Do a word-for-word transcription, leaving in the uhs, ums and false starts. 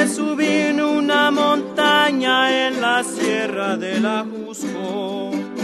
subí en una montaña en la sierra del Ajusco.